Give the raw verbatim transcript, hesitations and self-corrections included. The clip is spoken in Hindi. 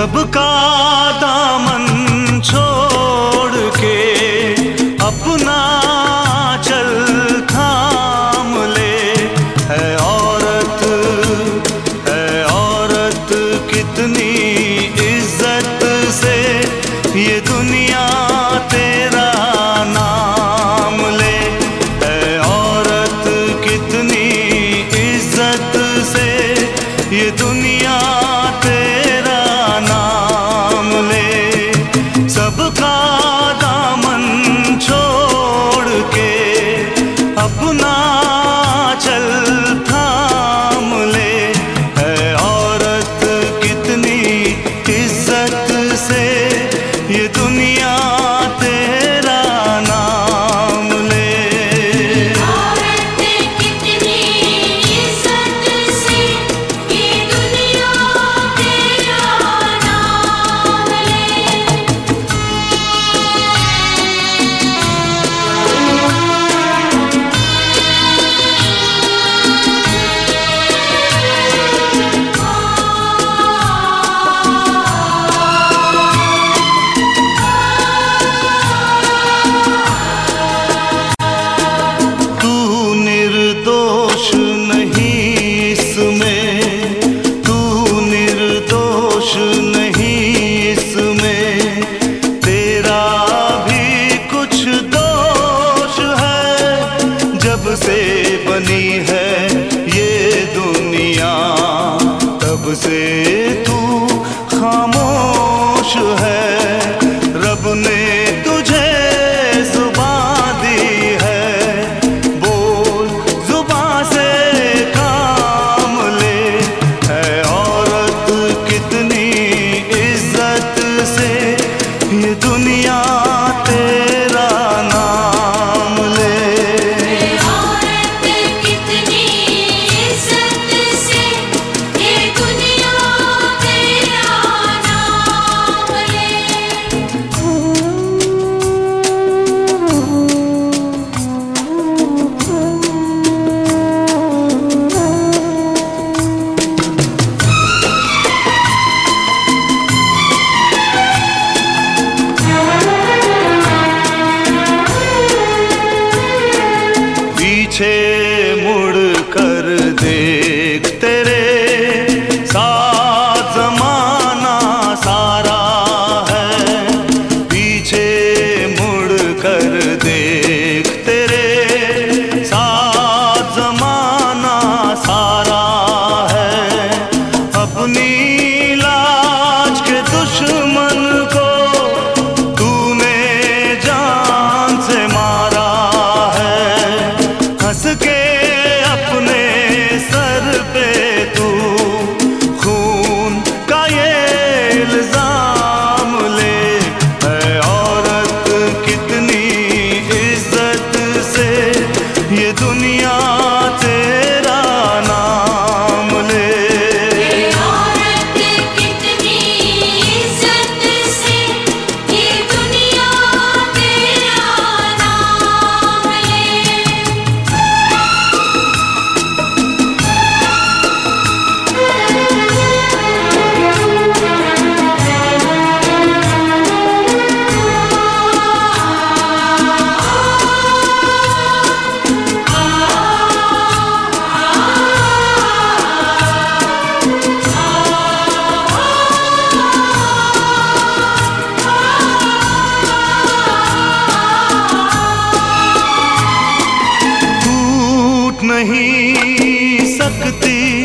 सबका दामन छोड़ के अपना चल थाम ले। है औरत है औरत कितनी इज्जत से ये दुनिया तेरा नाम ले। है औरत कितनी इज्जत से ये दुनिया तेरा नाम ले। सबका दामन छोड़ के अपना चल थाम ले। है औरत कितनी इज्जत से ये दुनिया तेरा नाम ले। औरत कितनी इज्जत से ये दुनिया तेरा नाम ले। तू निर्दोष नहीं इसमें, तू निर्दोष नहीं इसमें, तेरा भी कुछ दोष है। जब से बनी है ये दुनिया तब से तू खामोश है। रब ने तुझे जुबान दी है, बोल जुबान से काम ले। है औरत कितनी इज्जत से ये दुनिया तेरा नाम ले। औरत कितनी इज्जत से ये दुनिया तेरा नाम ले। पीछे मुड़ कर देख तेरे साथ जमाना सारा है। पीछे मुड़ कर देख तेरे साथ जमाना सारा है। अपनी लाज के दुश्मन को तूने जान से मारा है। हंस के अपने सर पे तू खून का ये इल्जाम ले। है औरत कितनी इज्जत से ये दुनिया तेरा नाम ले। औरत कितनी इज्जत से ये दुनिया तेरा नाम ले। टूट नहीं सकती